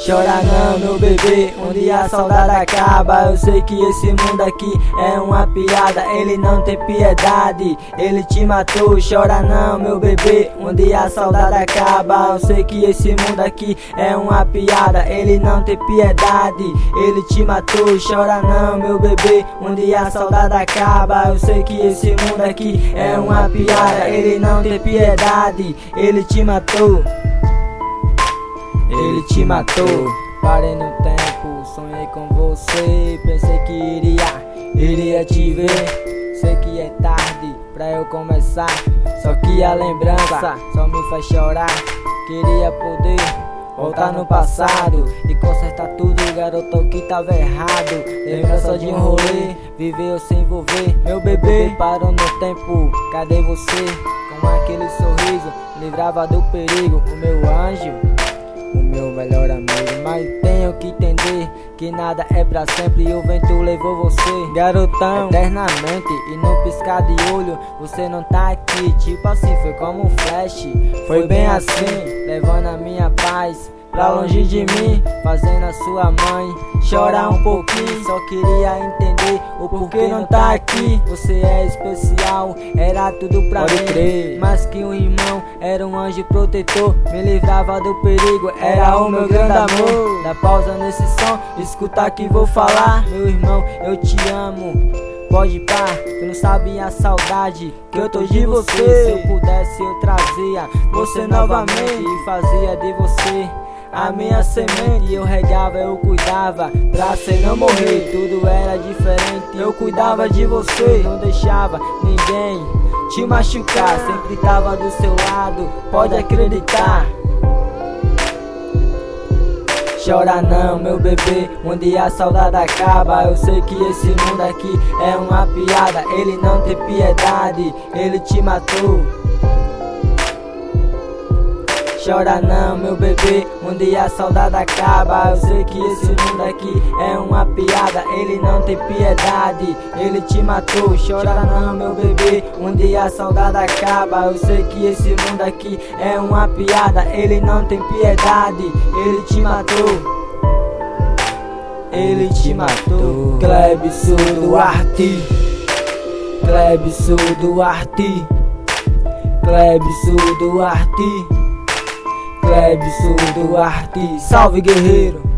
Chora não, meu bebê, um dia a saudade acaba. Eu sei que esse mundo aqui é uma piada, ele não tem piedade, ele te matou. Chora não, meu bebê, um dia a saudade acaba. Eu sei que esse mundo aqui é uma piada, ele não tem piedade, ele te matou. Chora não, meu bebê, um dia a saudade acaba. Eu sei que esse mundo aqui é uma piada, ele não tem piedade, ele te matou. Ele te matou. Parei no tempo, sonhei com você, pensei que iria te ver. Sei que é tarde pra eu começar, só que a lembrança só me faz chorar. Queria poder voltar no passado e consertar tudo, garoto, que tava errado. Lembrança de um rolê, viver ou se envolver. Meu bebê parou no tempo, cadê você? Com aquele sorriso, livrava do perigo. O meu anjo, o meu melhor amigo. Mas tenho que entender que nada é pra sempre e o vento levou você, garotão, eternamente. E no piscar de olho você não tá aqui. Tipo assim, foi como um flash. Foi bem assim, levando a minha paz pra longe de mim, fazendo a sua mãe chorar um pouquinho. Só queria entender o porquê não tá aqui. Você é especial, era tudo pra mim. Crer. Mais que um irmão, era um anjo protetor, me livrava do perigo, era o meu grande amor. Dá pausa nesse som, escuta que vou falar. Meu irmão, eu te amo, pode pá, tu não sabe a saudade que eu tô de você. Se eu pudesse eu trazia você novamente e fazia de você a minha semente. Eu regava, eu cuidava, pra cê não morrer. Tudo era diferente, eu cuidava de você, não deixava ninguém te machucar. Sempre tava do seu lado, pode acreditar. Chora não, meu bebê, um dia a saudade acaba. Eu sei que esse mundo aqui é uma piada, ele não tem piedade, ele te matou. Chora não, meu bebê, um dia a saudade acaba. Eu sei que esse mundo aqui é uma piada, ele não tem piedade, ele te matou. Chora não, meu bebê, um dia a saudade acaba. Eu sei que esse mundo aqui é uma piada, ele não tem piedade, ele te matou. Ele te matou. Clebson Duarte, Clebson Duarte, Clebson Duarte, Clebson Duarte. Salve, guerreiro!